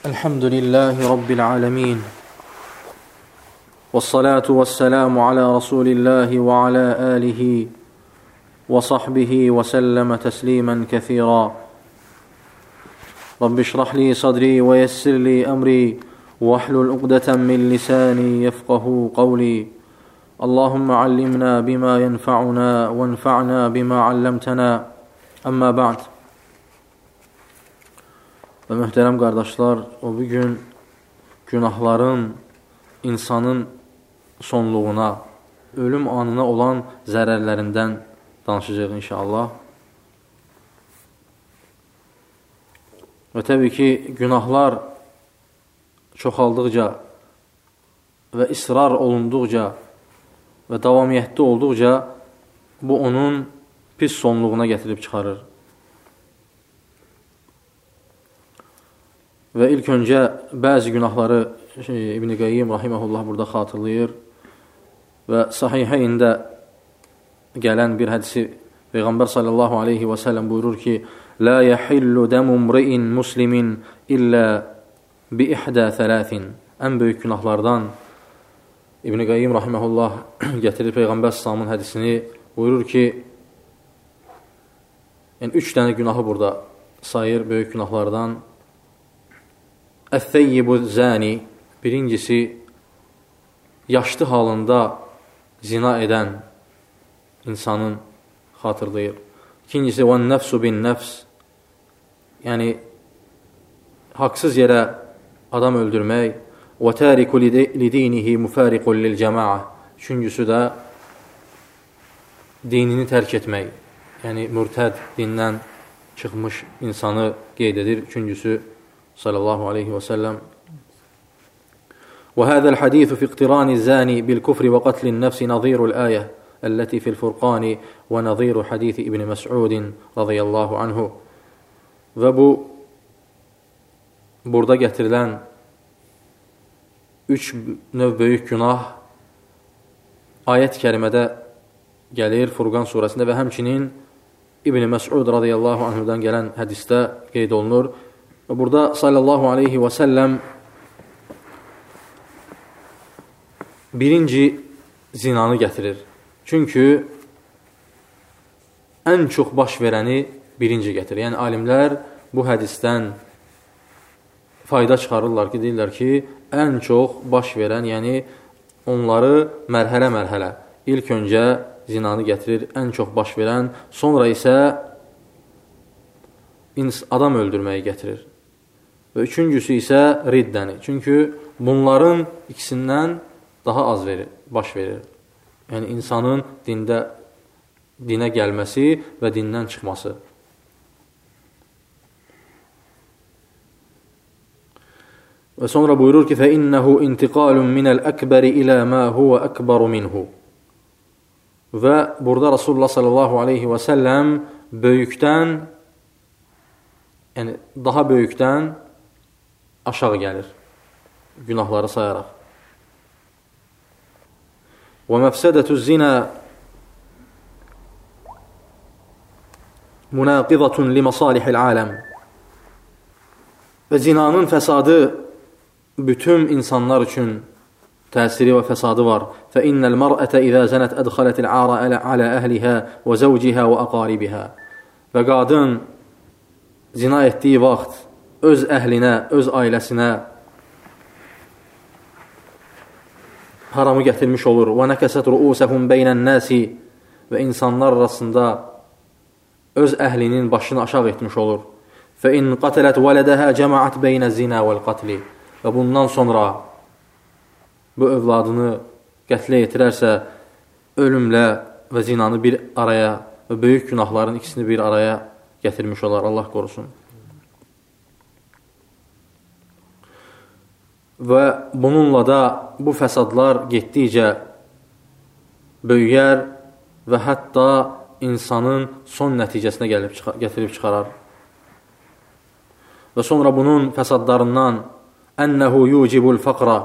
الحمد لله رب العالمين والصلاة والسلام على رسول الله وعلى آله وصحبه وسلم تسليما كثيرا رب اشرح لي صدري ويسر لي أمري واحلل عقدة من لساني يفقه قولي اللهم علمنا بما ينفعنا وانفعنا بما علمتنا أما بعد. Və möhtərəm qardaşlar, o bugün günahların insanın sonluğuna, ölüm anına olan zərərlərindən danışacaq inşallah. Və təbii ki, günahlar çoxaldıqca və israr olunduqca və davamiyyətli olduqca bu onun pis sonluğuna gətirib çıxarır. Və ilk öncə bəzi günahları İbn-i Qayyim rahiməhullah burada xatırlayır və Sahihəyndə gələn bir hədisi Peyğəmbər sallallahu aleyhi və səlləm buyurur ki, "La yahillu damu imri'in muslimin illa bi ihda thalathin." Ən böyük günahlardan İbn-i Qayyim rahiməhullah gətirir Peyğəmbər sallallahu hədisini, buyurur ki, yəni 3 dənə günahı burada sayır böyük günahlardan. Əth-theyyibu zani, birincisi yaşlı halında zina edən insanın xatırlayır. İkincisi vən-nəfsu bin-nəfs, yəni haqsız yerə adam öldürmək. Və təriku lidinihi müfariqun lil-cəmaə, üçüncüsü də dinini tərk etmək, yəni mürtəd, dindən çıxmış insanı qeyd edir. Üçüncüsü sallallahu aleyhi və səlləm. وهذا الحديث في اقتران الزاني بالكفر وقتل النفس نظير الآية التي في الفرقان ونظير حديث ابن مسعود رضي الله عنه. Və bu burada gətirilən 3 növ böyük günah ayət-i kərimədə gəlir Furqan surəsində və həmçinin İbn Məs'ud radiyallahu anhudan gələn hədisdə qeyd olunur. Və burada sallallahu aleyhi və səlləm birinci zinanı gətirir. Çünki ən çox baş verəni birinci gətirir. Yəni alimlər bu hədisdən fayda çıxarırlar ki, deyirlər ki, ən çox baş verən, yəni onları mərhələ-mərhələ ilk öncə zinanı gətirir, ən çox baş verən, sonra isə adam öldürməyi gətirir. Və üçüncüsü isə riddəni. Çünki bunların ikisindən daha az baş verir. Yəni insanın dinə gəlməsi və dindən çıxması. Və sonra buyurur ki, فَإِنَّهُ اِنْتِقَالٌ مِنَ الْأَكْبَرِ إِلَى مَا هُوَ أَكْبَرُ مِنْهُ. Və burada Rasulullah sallallahu aleyhi və səlləm böyükdən, yəni daha böyükdən aşağı gəlir, günahları sayaraq. وَمَفْسَدَةُ الزِّنَا مُنَاقِضَةٌ لِمَصَالِحِ الْعَالَمِ. Və zinanın fəsadı bütün insanlar üçün təsiri və fəsadı var. فَإِنَّ الْمَرْأَةَ إِذَا زَنَتْ أَدْخَلَتِ الْعَارَ عَلَى أَهْلِهَا وَزَوْجِهَا وَأَقَارِبِهَا. Və qadın zina etdiyi vaxt öz əhlinə, öz ailəsinə haramı gətirmiş olur. وَنَكَسَتْ رُؤُسَهُمْ بَيْنَ النَّاسِ. Və insanlar arasında öz əhlinin başını aşağı etmiş olur. فَإِنْ قَتَلَتْ وَلَدَهَا جَمَعَتْ بَيْنَ الزِّنَا وَالْقَتْلِ. Və bundan sonra bu övladını qətlə yetirərsə, ölümlə və zinanı bir araya və böyük günahların ikisini bir araya gətirmiş olar. Allah qorusun. Və bununla da bu fəsadlar getdikcə böyüyər və hətta insanın son nəticəsinə gətirib çıxarar. Və sonra bunun fəsadlarından ənəhu yucibul fəqra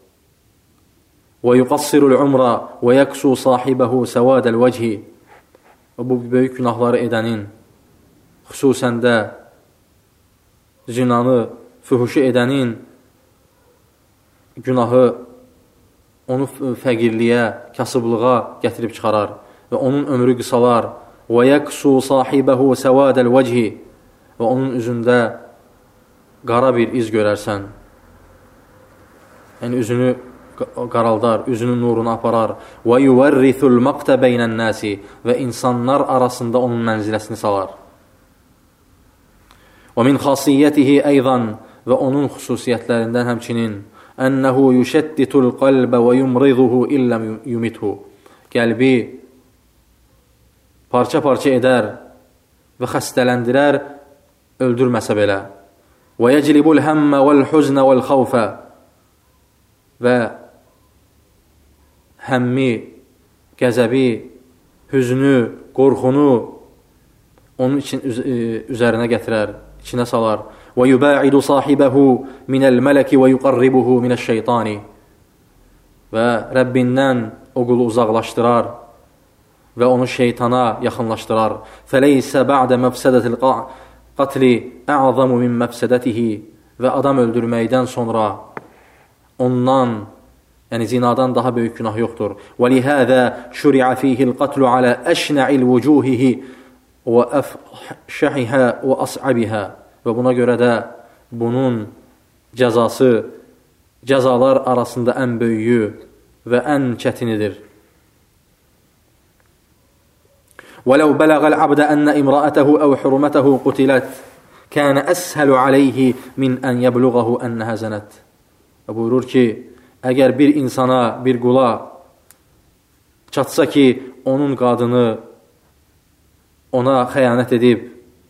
və yuqassirul umra və yəksu sahibəhu səvədəl vəchi. Və bu böyük günahları edənin xüsusən də zinanı fühuşu edənin günahı onu fəqirliyə, kasıblığa gətirib çıxarar və onun ömrü qısalar. Və yəqsu sahibəhu səvədəl vəchi və onun üzündə qara bir iz görərsən. Yəni, üzünü qaraldar, üzünün nurunu aparar. Və yuvərrithul maqtə beynən nəsi və insanlar arasında onun mənziləsini salar. Və min xasiyyətihi əйضən və onun xüsusiyyətlərindən həmçinin ənəhu yüşədditul qalbə və yumrizuhu illəm yumithu. Qəlbi parça-parça edər və xəstələndirər, öldürməsə belə. Və yəclibul həmmə vəl-huznə vəl-xavfə və həmmi, qəzəbi, hüznü, qorxunu onun üzərinə gətirər, içinə salar. Və yuba'idu sahibəhu minəl-mələki və yuqarribuhu minəş-şeytani və Rəbbindən o qulu uzaqlaşdırar və onu şeytana yaxınlaşdırar. Fəleysə bə'də məfsədətil qatli ə'zamu min məfsədətihi və adam öldürməkdən sonra ondan, yəni zinadan daha böyük günah yoxdur. Və lihəzə şuri'a fihil qatlu alə əşnə'il vücuhihi və əfşəhihə və əs'abihə və buna görə də bunun cəzası cəzalar arasında ən böyüyü və ən çətinidir. وَلَوْ بَلَغَ الْعَبْدَ أَنَّ إِمْرَأَتَهُ أَوْ حُرُمَتَهُ قُتِلَتْ كَانَ أَسْهَلُ عَلَيْهِ مِنْ أَنْ يَبْلُغَهُ أَنَّهَا زَنَتْ. Buyurur ki, əgər bir insana, bir qula çatsa ki, onun qadını ona xəyanət edib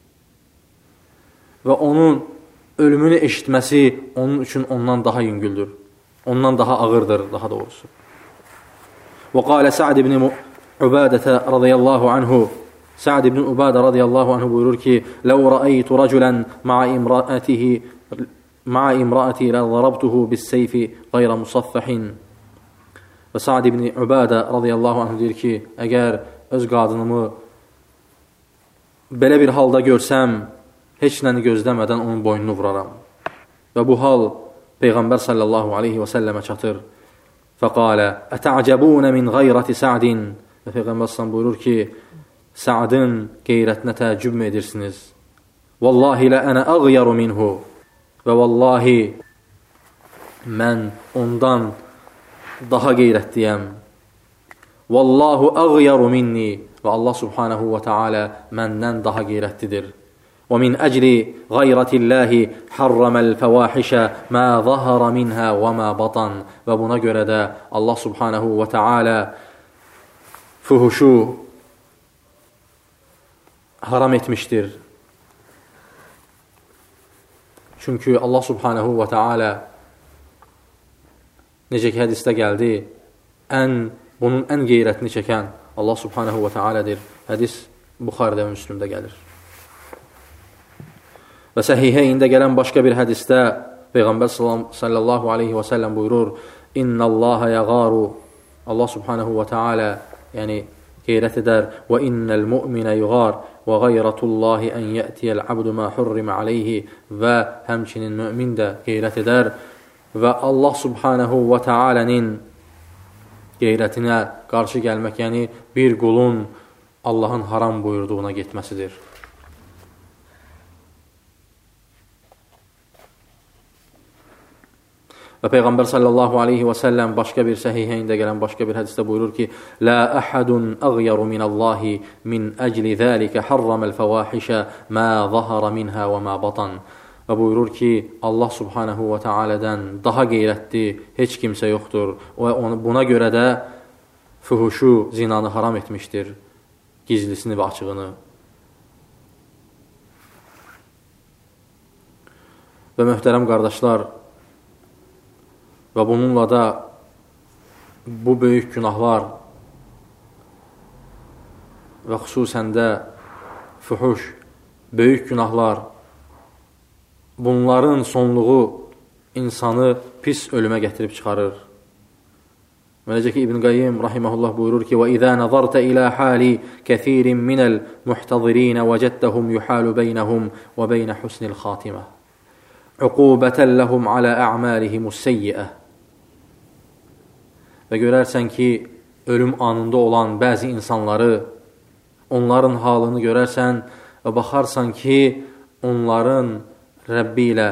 və onun ölümünü eşitməsi onun üçün ondan daha yüngüldür, ondan daha ağırdır, daha doğrusu. وَقَالَ سَعْدِ بْنِ Ubadətə radiyallahu anhu, Sa'd ibn Ubadə radiyallahu anhu buyurur ki, لَوْ رَأَيْتُ رَجُلًا مَعَ إِمْرَأَتِي لَضَرَبْتُهُ بِالسَّيْفِ غَيْرَ مُصَفَّحٍ. Və Sa'd ibn Ubadə radiyallahu anhu deyir ki, əgər öz qadınımı belə bir halda görsəm, heç nəni gözləmədən onun boynunu vuraram. Və bu hal Peyğəmbər sallallahu aleyhi və səlləmə çatır. Fəqalə, ətə'cəbunə min qayrəti Sa'din. Və Peyğəmbər sallallahu buyurur ki, Sa'dın qeyrətinə təəccüb mü edirsiniz? Vallahi lə ənə əğyəru minhu. Və vallahi mən ondan daha qeyrətliyəm. Vallahu əğyəru minni. Və Allah subhanahu və teala məndən daha qeyrətlidir. ومن أجل غيرة الله حرم الفواحش ما ظهر منها وما بطن. Və buna görə də Allah subhanahu və teala fuhuşu haram etmişdir. Çünki Allah subhanahu və teala necə ki hədisdə gəldi, bunun ən qeyrətini çəkən Allah subhanahu və tealadır. Hədis Buxaridə və Müslümdə gəlir. Və səhihəyində gələn başqa bir hədisdə Peyğəmbər sallallahu aleyhi və səlləm buyurur, İnna Allaha yəğaru, Allah subhanahu və teala yəni qeyrət edər, və innəl mu'minə yəğar və qayratullahi ən yətiyəl abdu ma hurrimə aleyhi, və həmçinin mümin də qeyrət edər və Allah subhanahu və tealənin qeyrətinə qarşı gəlmək, yəni bir qulun Allahın haram buyurduğuna getməsidir. Və Peyğəmbər sallallahu aleyhi və səlləm başqa bir səhihəyində gələn başqa bir hədisdə buyurur ki, Lə əhədun əğyəru minəllahi min əcli zəlikə harraməl fəvahişə mə zahara minhə və mə batan. Və buyurur ki, Allah subhanahu və tealədən daha qeyrətli heç kimsə yoxdur. Və buna görə də fuhuşu, zinanı haram etmişdir, gizlisini və açığını. Və möhtərəm qardaşlar, və bununla da bu böyük günahlar və xüsusən də fuhuş, böyük günahlar, bunların sonluğu insanı pis ölümə gətirib çıxarır. Və necə ki İbn Qayyim rahiməhullah buyurur ki, وَإِذَا نَظَرْتَ إِلَى حَالِ كَثِيرٍ مِنَ الْمُحْتَضِرِينَ وَجَدْتَهُمْ يُحَالُ بَيْنَهُمْ وَبَيْنَ حُسْنِ الْخَاتِمَةِ. uqubətən ləhum alə ə'məlihimus seyyiə. Və görərsən ki, ölüm anında olan bəzi insanları, onların halını görərsən və baxarsan ki, onların Rəbbi ilə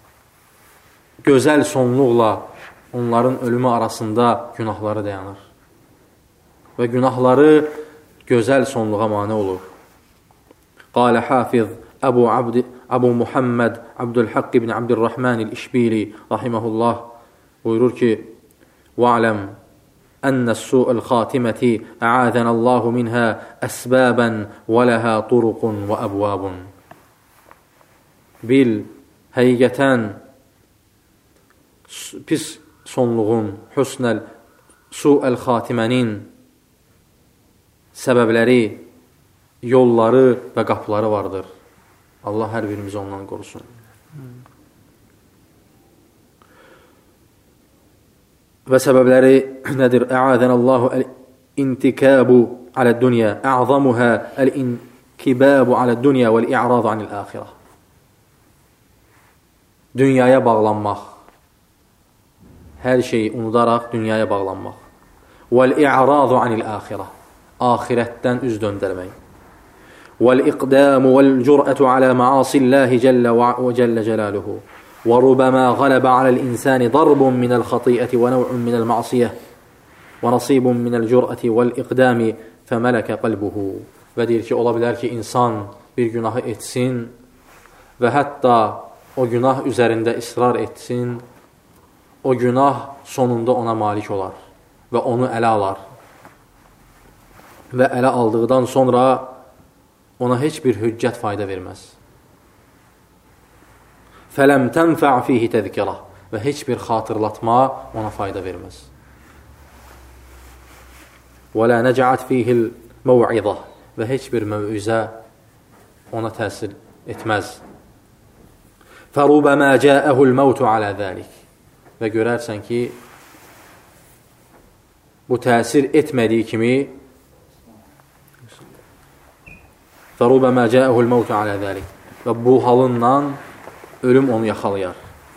gözəl sonluqla onların ölümü arasında günahları dayanır. Və günahları gözəl sonluğa mane olur. Qalə Hafiz Əbu Muhammed Abdülhaq ibn Abdurrahman el-İşbili rahiməhullah buyurur ki, وَعْلَمْ أن السوء الخاتمة أعاذنا الله منها أسبابا ولها طرق وأبواب. Bil, həqiqətən pis sonluğun, su'əl xatimənin səbəbləri, yolları və qapıları vardır. Allah hər birimizi ondan qorusun. Və səbəbləri nədir? Ə'adənəllahu əl-intikabu aləd-dünya, ə'zamuhə əl-inkibabu aləd-dünya vəl-i'radu anil-əxirə. Dünyaya bağlanmaq, hər şeyi unudaraq dünyaya bağlanmaq. Vəl-i'radu anil-əxirə, axirətdən üz döndərmək. Vəl-iqdamu vəl-cür'ətu alə maasillahi cəllə cəlaluhu. وَرُبَمَا غَلَبَ عَلَى الْإِنسَانِ ضَرْبٌ مِنَ الْخَطِيئَةِ وَنَوْعٌ مِنَ الْمَعْصِيَةِ وَنَصِيبٌ مِنَ الْجُرْأَةِ وَالْإِقْدَامِ فَمَلَكَ قَلْبُهُ. Və deyir ki, ola bilər ki, insan bir günahı etsin və hətta o günah üzərində israr etsin, o günah sonunda ona malik olar və onu ələ alar. Və ələ aldıqdan sonra ona heç bir hüccət fayda verməz. Fələm tənfə' fihi təzkirə, və heç bir xatırlatma ona fayda verməz. Və lə nəcət fihil məv'idə, və heç bir məv'izə ona təsir etməz. Fərubəmə cəəhul məvtu alə zəlik, və görərsən ki, bu təsir etmədiyi kimi fərubəmə cəəhul məvtu alə zəlik, və bu halından ölüm onu yaxalayar.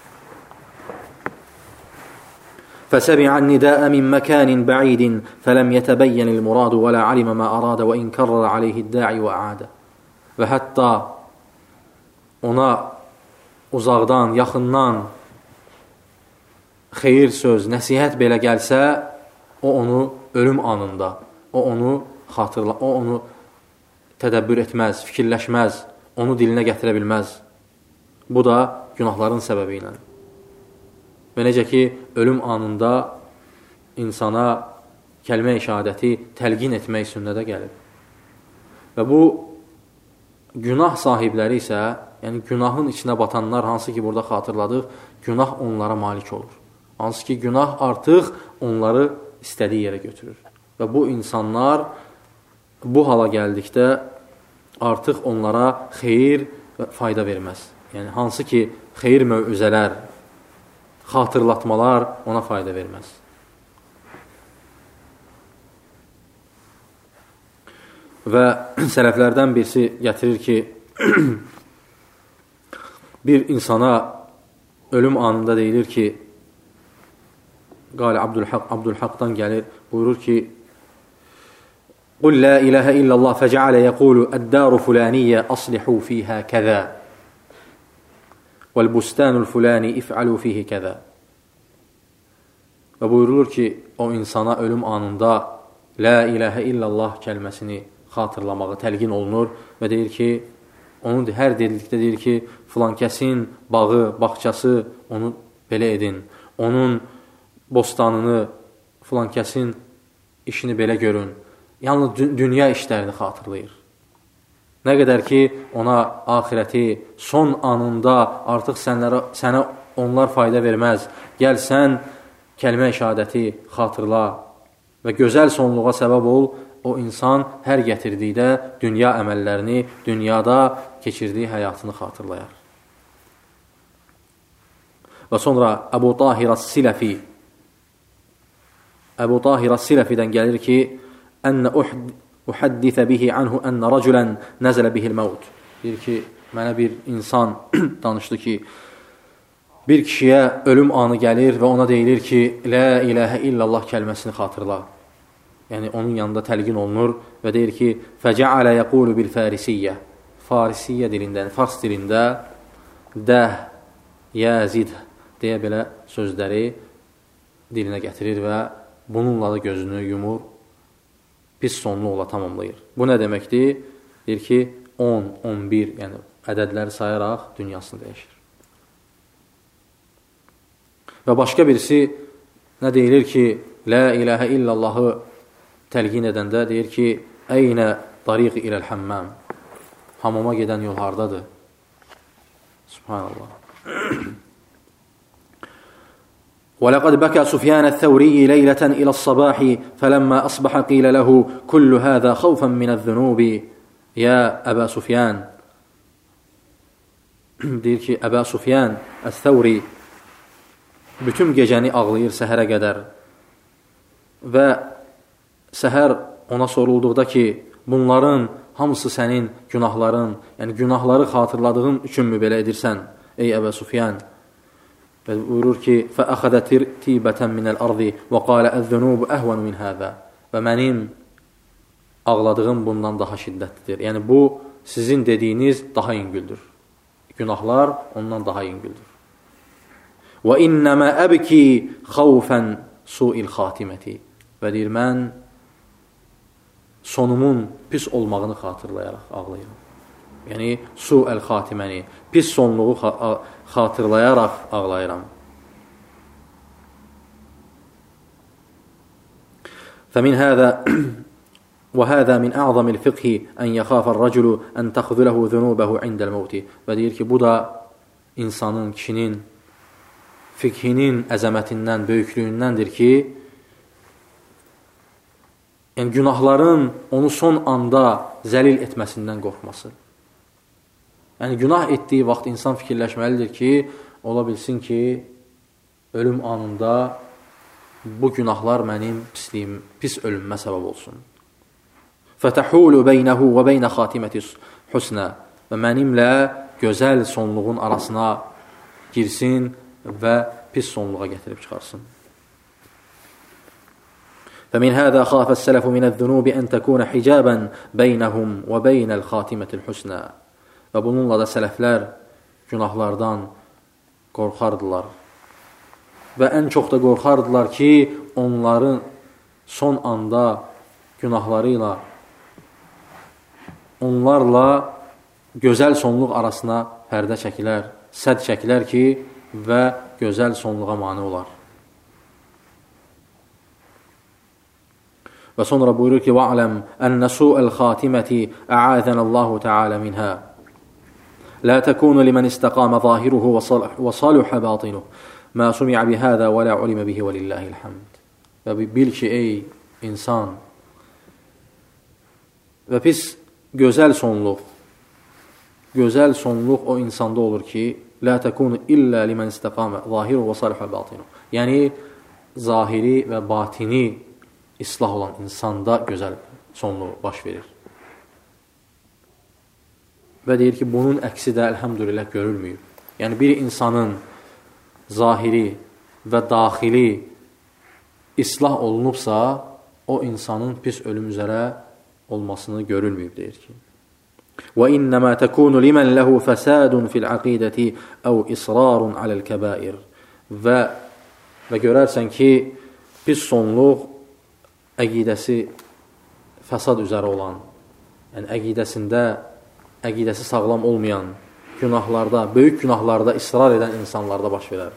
فَسَمِعَ النِّدَاءَ مِنْ مَكَانٍ بَعِيدٍ فَلَمْ يَتَبَيَّنِ الْمُرَادُ وَلَا عَلِمَ مَا أَرَادَ وَإِنْ كَرَّرَ عَلَيْهِ الدَّاعِ وَأَعَادَ. Və hətta ona uzaqdan, yaxından xeyir söz, nəsihət belə gəlsə, o onu ölüm anında, o onu tədəbbür etməz, fikirləşməz, onu dilinə gətirə bilməz. Bu da günahların səbəbi ilə. Və necə ki, ölüm anında insana kəlmə-i şəhadəti təlqin etmək sünnədə gəlir. Və bu günah sahibləri isə, yəni günahın içinə batanlar, hansı ki burada xatırladıq, günah onlara malik olur. Hansı ki günah artıq onları istədiyi yerə götürür. Və bu insanlar bu hala gəldikdə artıq onlara xeyir və fayda verməz. Yəni hansı ki xeyir məv'izələr, xatırlatmalar ona fayda verməz. Və sələflərdən birisi gətirir ki, bir insana ölüm anında deyilir ki, Qali Abdülhaqdan gəlir, buyurur ki, Qul la ilahə illallah fəcəalə yəqulu əd-daru fulaniyyə aslihu fiyhə kəzə vəl-bustanul fulani if'alu fihi kəzə. Və buyurulur ki, o insana ölüm anında la ilahə illallah kəlməsini xatırlamağı təlqin olunur və deyir ki, onun hər dedikdə deyir ki, filan kəsin bağı, bağçası, onu belə edin, onun bostanını, filan kəsin işini belə görün. Yalnız dünya işlərini xatırlayır. Nə qədər ki, ona axirəti son anında artıq sənə onlar fayda verməz. Gəl sən kəlmə-i şəhadəti xatırla və gözəl sonluğa səbəb ol, o insan hər gətirdikdə dünya əməllərini, dünyada keçirdiyi həyatını xatırlayar. Və sonra Əbu Tahir As-Siləfidən gəlir ki, Ənə uhaddithə bihi anhu ənə rəculən nəzələ bihil məvd. Deyir ki, mənə bir insan danışdı ki, bir kişiyə ölüm anı gəlir və ona deyilir ki, La ilahə illallah kəlməsini xatırla. Yəni, onun yanında təlqin olunur və deyir ki, Fəcəalə yəqulu bil fərisiyyə. Farisiyyə dilində, fars dilində dəh, yəzid deyə belə sözləri dilinə gətirir və bununla da gözünü yumur, pis sonluqla tamamlayır. Bu nə deməkdir? Deyir ki, 10, 11, yəni ədədləri sayaraq dünyasını dəyişir. Və başqa birisi nə deyilir ki, La ilahə illallahı təlqin edəndə deyir ki, Əynə tariq iləl həmməm. Hamama gedən yol hardadır? Subhanallah. وَلَقَدْ بَكَى سُفْيَانَ الثَّوْرِيِّ لَيْلَةً إِلَى الصَّبَاحِ فَلَمَّا أَصْبَحَ قِيلَ لَهُ كُلُّ هَذَا خَوْفًا مِنَ الذُّنُوبِ يَا أَبَا سُفْيَانَ. Deyir ki, Əbə Sufyan Əs-Səvri bütün gecəni ağlayır səhərə qədər və səhər ona sorulduqda ki, bunların hamısı sənin günahların, yəni günahları xatırladığın üçünmü belə edirsən, ey Əbə Sufyan? Və buyurur ki, فَأَخَذَ تِيبَةً مِنَ الْأَرْضِ وَقَالَ الذُّنُوبُ أَهْوَنُ مِنْ هَذَا. Və mənim ağladığım bundan daha şiddətlidir. Yəni, bu sizin dediyiniz daha yüngüldür. Günahlar ondan daha yüngüldür. وَإِنَّمَا أَبْكِي خَوْفًا سُوءِ الْخَاتِمَةِ. Və deyir, mən sonumun pis olmağını xatırlayaraq ağlayıram. Yəni, su'əl xatiməni, pis sonluğu xatırlayaraq ağlayıram. فَمِنْ هَذَا وَهَذَا مِنْ أَعْظَمِ الْفِقْهِ أَنْ يَخَافَ الرَّجُلُ أَنْ تَخْذُلَهُ ذُنُوبَهُ عِنْدَ الْمَوْتِ. Və deyir ki, bu da insanın, kişinin fiqhinin əzəmətindən, böyüklüyündəndir ki, yəni günahların onu son anda zəlil etməsindən qorxması. Yəni, günah etdiyi vaxt insan fikirləşməlidir ki, ola bilsin ki, ölüm anında bu günahlar mənim pisliyim, pis ölümmə səbəb olsun. فَتَحُولُ بَيْنَهُ وَبَيْنَ خَاتِمَةِ حُسْنَى. Və mənimlə gözəl sonluğun arasına girsin və pis sonluğa gətirib çıxarsın. فَمِنْ هَذَا خَافَ السَّلَفُ مِنَ الذُّنُوبِ أَنْ تَكُونَ حِجَابًا بَيْنَهُمْ وَبَيْنَ الْخَاتِمَةِ الْحُسْنَى. Və bununla da sələflər günahlardan qorxardılar. Və ən çox da qorxardılar ki, onların son anda günahlarıyla, onlarla gözəl sonluq arasına pərdə çəkilər, sədd çəkilər ki, və gözəl sonluğa mane olar. Və sonra buyurur ki, وَعْلَمْ أَنَّ سُوءَ الْخَاتِمَةِ أَعَاذَنَ اللَّهُ تَعَالَى مِنْهَا لَا تَكُونُ لِمَنْ اسْتَقَامَ ظَاهِرُهُ وَصَالُحَ بَاطِنُهُ مَا سُمِعَ بِهَذَا وَلَا عُلِمَ بِهِ وَلِلَّهِ الْحَمْدِ. Və bil ki, ey insan, və pis gözəl sonluq o insanda olur ki, لَا تَكُونُ إِلَّا لِمَنْ اسْتَقَامَ ظَاهِرُهُ وَصَالُحَ بَاطِنُهُ. Yəni, zahiri və batini islah olan insanda gözəl sonluq baş verir. Və deyir ki, bunun əksi də əlhəmdülillah görülməyib. Yəni, bir insanın zahiri və daxili islah olunubsa, o insanın pis ölüm üzərə olmasını görülməyib, deyir ki. وَإِنَّمَا تَكُونُ لِمَنْ لَهُ فَسَادٌ فِي الْعَقِيدَةِ أَوْ إِصْرَارٌ عَلَى الْكَبَائِرِ. Və görərsən ki, pis sonluq əqidəsi fəsad üzərə olan, yəni əqidəsi sağlam olmayan günahlarda, böyük günahlarda israr edən insanlarda baş verər.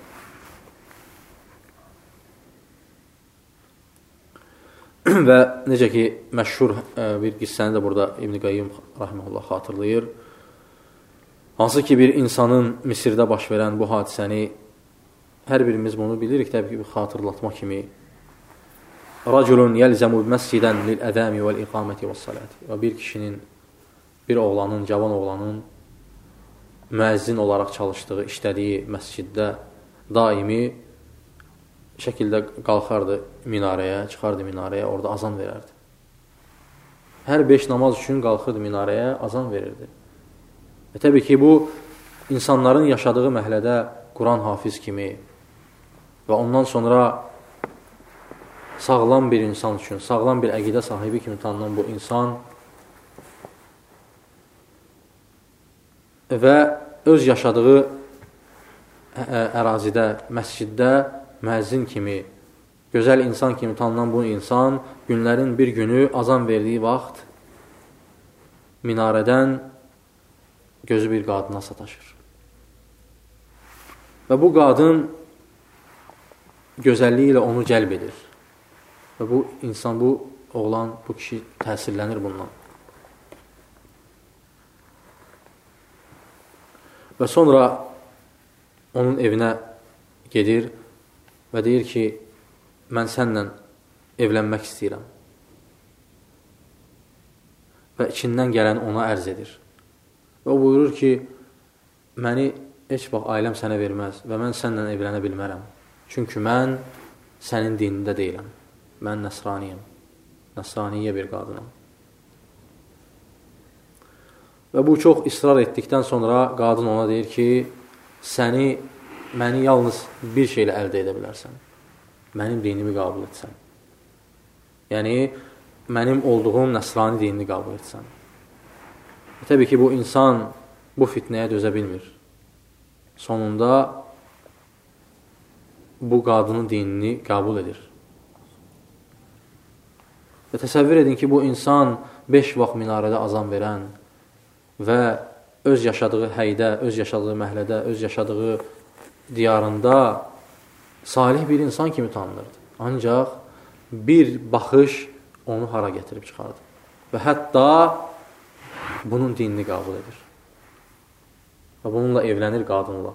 Və necə ki, məşhur bir qissəni də burada İbn-i Qayyim rahimehullah xatırlayır. Hansı ki, bir insanın Misirdə baş verən bu hadisəni, hər birimiz bunu bilirik, təbii ki, bir xatırlatma kimi. Raculun yəlzəmu məscidən lil-ədəmi vəl-iqaməti vəs-saləti. Və bir kişinin, bir oğlanın, cavan oğlanın müəzzin olaraq çalışdığı, işlədiyi məsciddə daimi şəkildə qalxardı minarəyə, çıxardı minarəyə, orada azan verərdi. Hər 5 namaz üçün qalxırdı minarəyə, azan verirdi. Və təbii ki, bu insanların yaşadığı məhəllədə Quran hafiz kimi və ondan sonra sağlam bir insan üçün, sağlam bir əqidə sahibi kimi tanınan bu insan və öz yaşadığı ərazidə, məsciddə müəzzin kimi, gözəl insan kimi tanınan bu insan günlərin bir günü azan verdiyi vaxt minarədən gözü bir qadına sataşır. Və bu qadın gözəlliyi ilə onu cəlb edir. Və bu insan, bu oğlan, bu kişi təsirlənir bundan. Və sonra onun evinə gedir və deyir ki, mən sənlə evlənmək istəyirəm. Və içindən gələn ona ərz edir. Və o buyurur ki, məni heç vaxt ailəm sənə verməz və mən sənlə evlənə bilmərəm. Çünki mən sənin dinində deyiləm. Mən nəsraniyəm. Nəsraniyyə bir qadınam. Və bu çox israr etdikdən sonra qadın ona deyir ki, məni yalnız bir şeylə əldə edə bilərsən. Mənim dinimi qəbul etsən. Yəni, mənim olduğum nəsrani dinini qəbul etsən. Təbii ki, bu insan bu fitnəyə dözə bilmir. Sonunda bu qadının dinini qəbul edir. Və təsəvvür edin ki, bu insan 5 vaxt minarədə azan verən və öz yaşadığı həydə, öz yaşadığı məhəllədə, öz yaşadığı diyarında salih bir insan kimi tanınırdı. Ancaq bir baxış onu hara gətirib çıxardı. Və hətta bunun dinini qəbul edir. Və bununla evlənir qadınla.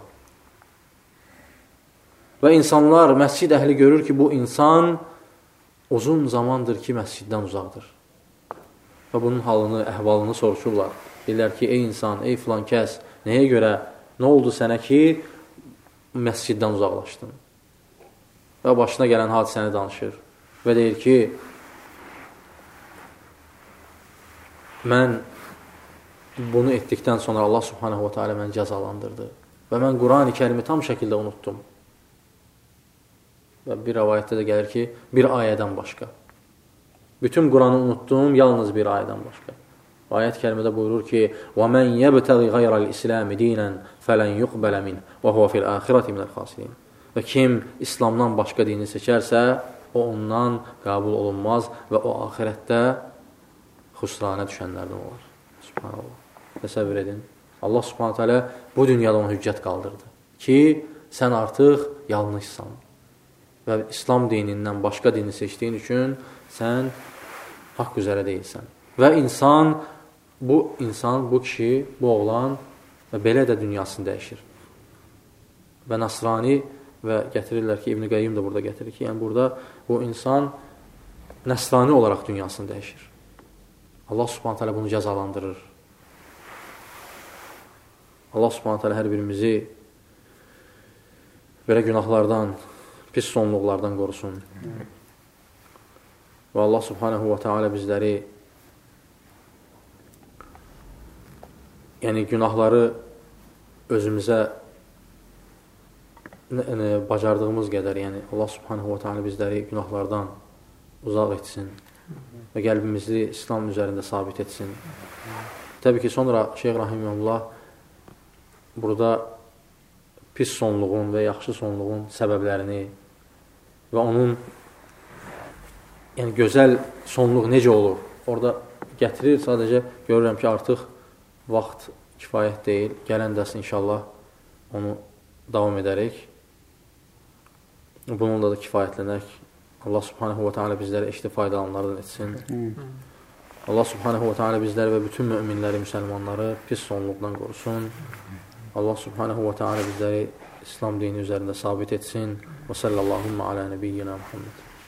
Və insanlar, məscid əhli görür ki, bu insan uzun zamandır ki, məsciddən uzaqdır. Və bunun halını, əhvalını soruşurlar. Deyirlər ki, ey insan, ey filan kəs, nəyə görə, nə oldu sənə ki, məsciddən uzaqlaşdın? Və başına gələn hadisəni danışır. Və deyir ki, mən bunu etdikdən sonra Allah subhanahu wa ta'ala məni cəzalandırdı. Və mən Quran-ı Kərimi tam şəkildə unutdum. Və bir rəvayətdə də gəlir ki, bir ayədən başqa. Bütün Quranı unutdum, yalnız bir ayədən başqa. Ayət-i kərimədə buyurur ki, وَمَنْ يَبْتَغِ غَيْرَ الْإِسْلَامِ دِينًا فَلَنْ يُقْبَلَ مِنْهُ وَهُوَ فِي الْآخِرَةِ مِنَ الْخَاسِرِينَ. Və kim İslamdan başqa dini seçərsə, o ondan qəbul olunmaz və o axirətdə xüsrana düşənlərdən olar. Subhanallah. Təsəvvür edin. Allah subhanət hələ bu dünyada ona hüccət qaldırdı ki, sən artıq yanlışsan və İslam dinindən başqa dini seçdiyin üçün sən haqq üzərə deyilsən. Və bu kişi, bu oğlan və belə də dünyasını dəyişir. Və Nasrani və gətirirlər ki, İbn-i Qayyim də burada gətirir ki, yəni burada bu insan Nəsrani olaraq dünyasını dəyişir. Allah subhanət hələ bunu cəzalandırır. Allah subhanət hələ hər birimizi belə günahlardan, pis sonluqlardan qorusun. Və Allah subhanəhu və teala bizləri yəni günahları özümüzə bacardığımız qədər, yəni Allah subhanahu wa ta'ala bizləri günahlardan uzaq etsin və qəlbimizi İslam üzərində sabit etsin. Təbii ki, sonra Şeyx Rahimullah burada pis sonluğun və yaxşı sonluğun səbəblərini və onun yəni gözəl sonluq necə olur, orada gətirir. Sadəcə görürəm ki, artıq vaxt kifayət deyil. Gələn dərs inşallah onu davam edərək. Bununla da kifayətlənək. Allah subhanahu wa ta'ala bizləri eşli faydalanlardan etsin. Allah subhanahu wa ta'ala bizləri və bütün müminləri, müsəlmanları pis sonluqdan qorusun. Allah subhanahu wa ta'ala bizləri İslam dini üzərində sabit etsin. Və sallallahu alə nəbiyyina Muhammed.